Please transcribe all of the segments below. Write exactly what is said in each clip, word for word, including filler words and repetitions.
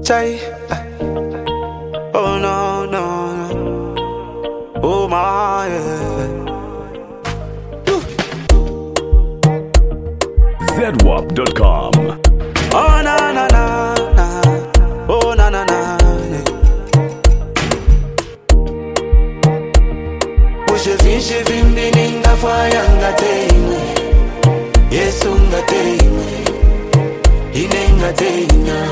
Chai. Oh no, no, no. Oh my, yeah. Z W A P dot com. Oh na na na na. Oh na na na. Ushe finshi vimbi ninga faya ngateimwe. Yesu ngateimwe. Inenga teina.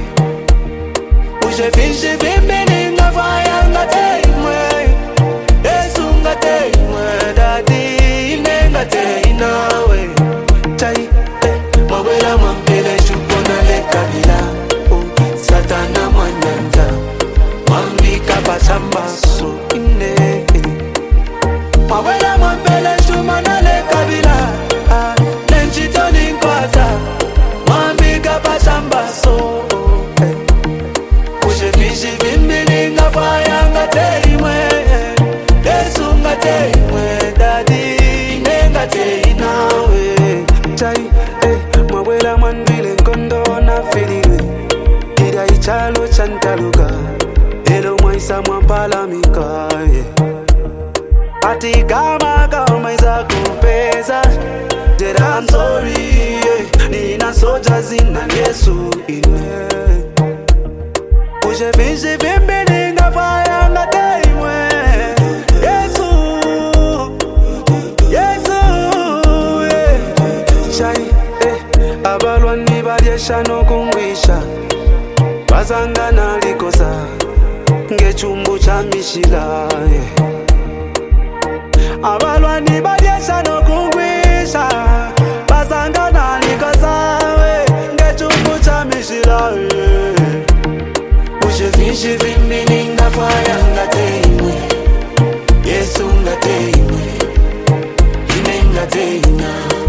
Ushe finshi vimbi ninga faya ngateimwe. Yesu ngateimwe. Daddy inenga teina we. Chai. Mawela mampele shukona le kabila. Oh, Satana mwanyanja. Mwambika pasamba so ine. Mawela mampele shumana le kabila. Ah, lenchito ninkwata. Mwambika pasamba so. Eh. Kushe fishi vimbi ninga faya ngateimwe. Yesu ngateimwe. Daddy inenga teina we. Chai. Mawela mandile nkondo na filile Ida ichalo chantaluka Elo mwaisa mwampala mika yeah. Ati kama kama isa kupeza Jera I'm sorry yeah. Nina soja zina Yesu ine Uje vinshi vimbi ninga faya ngateimwe Yesu Yesu yeah. Chai abalwani balyesha n'okungwisha bazangana likosa ng'echumbu kya mishila yeah. Abalwani balyesha n'okungwisha bazangana likosa ng'echumbu kya mishila yeah. Ushe finshi vimbi ninga faya ngateimwe Yesu ngateimwe Inenga teina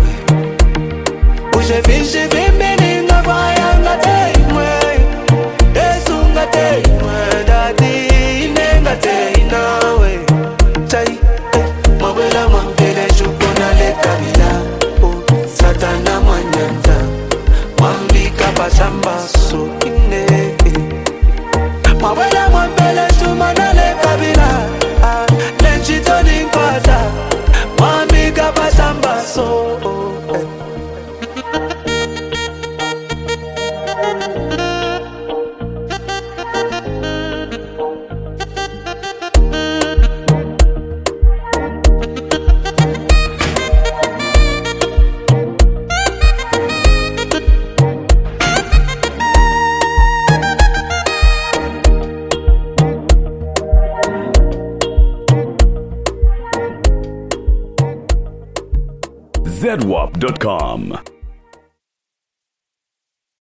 Ushe finshi vimbi ninga faya ngateimwe Yesu ngateimwe Daddy inenga teina we Chai, mawela mampele shukona le kabila Oh, Satana mwanyanja Mwambika pasamba so ine Mawela mampele shumana le kabila Ah, lenchito ninkwata Mwambika pasamba so eh. Z W A P dot com.